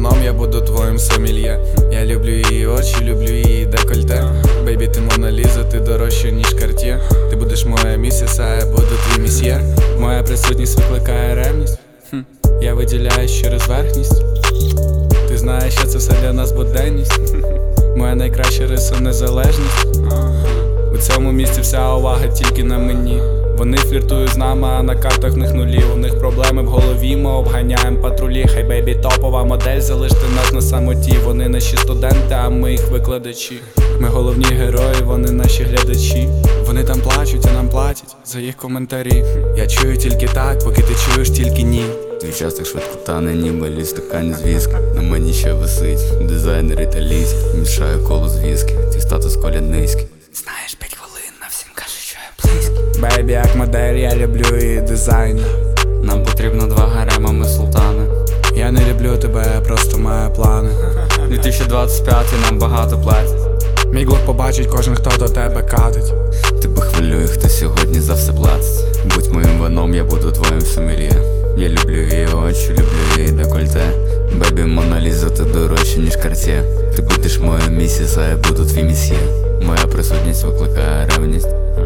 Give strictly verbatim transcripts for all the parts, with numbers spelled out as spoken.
вином, я буду твоїм сомельє. Я люблю її очі, люблю її декольте. Бейбі, ти Мона Ліза, ти дорожча, ніж Карт'є. Ти будеш моя місіс, а я буду твій місьє. Моя присутність викликає ревність. Хм. Я виділяюсь через верхність. Ти знаєш, що це все для нас буденність. Моя найкраща риса — незалежність. У цьому місці вся увага тільки на мені. Вони фліртують з нами, а на картах в них нулі. У них проблеми в голові, ми обганяємо патрулі. Хай бейбі топова модель, залиште нас на самоті. Вони наші студенти, а ми їх викладачі. Ми головні герої, вони наші глядачі. Вони там плачуть, а нам платять за їх коментарі. Я чую тільки так, поки ти чуєш тільки ні. Твій час так швидко тане, ніби ліс стакані з віскі. На мені ще висить дизайнер італійський. Мішаю коло з віскі, твій статус колядницький. Знаєш, п'ять хвилин, на всім кажуть, що я близький. Бейбі, як модель, я люблю її дизайн. Нам потрібно два гарема, ми султани. Я не люблю тебе, я просто маю плани. дві тисячі двадцять п'ятий нам багато платять. Мій глух побачить кожен, хто до тебе катить. Тебе хвилює, хто сьогодні за все платить. Будь моїм вином, я буду твоїм сомельє. Я люблю її очі, люблю її декольте. Бебі, Мона Ліза, ти дорожча, ніж Карт'є. Ти будеш моя місіс, а я буду твій місьє. Моя присутність викликає ревність.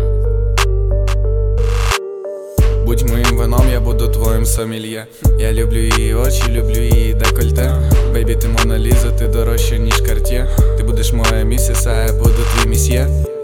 Будь моїм вином, я буду твоїм сомельє. Я люблю її очі, люблю її декольте. Бейбі, ти Мона Ліза, ти дорожча, ніж Карт'є. Ти будеш моя місіс, а я буду твій місьє.